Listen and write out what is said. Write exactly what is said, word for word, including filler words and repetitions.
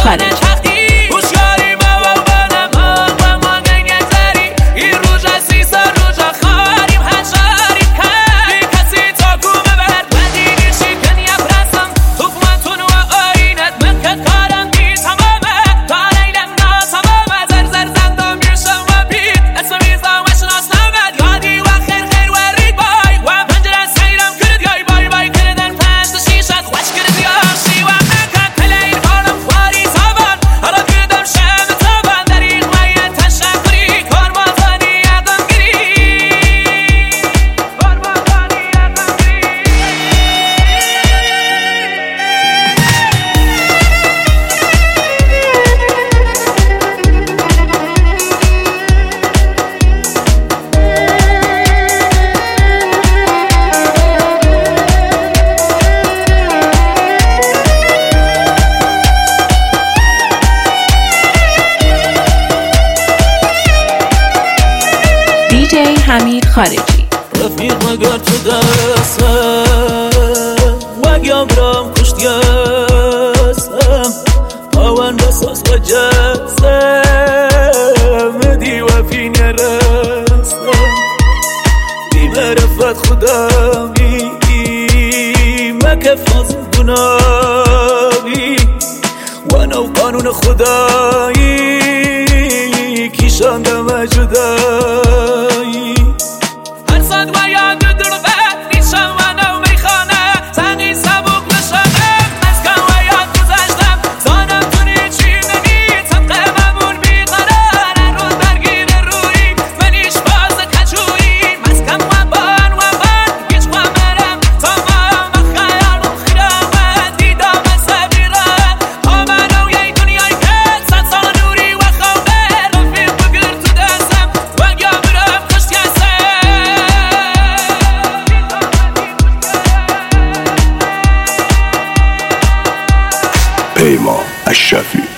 خارجی. دیجی حمید خارجی. رفیق مگر تو دستم وگم برام کشتیستم آوان بساس و جسم دی و فی نرستم دی مرفت خدامی مکف نظم گناهی و نو قانون خدایی کیشان دم جدایی هر صد و یاد در بد نیشم و نو میخانه تنی سبک نشانه مسکن و یاد گذشتم زانم تونی چی نمی طبق ممون بیقرار روز برگیر روی منیش باز کجوی مسکن و بان و بان گیچ و مرم تمام و خیال و خیامت دیدام سبیرم آمنو یه دنیای که صد سال نوری و خوبه رفیق بگر تو دستم و یا برم کشتی هستم پیمان اشرفی.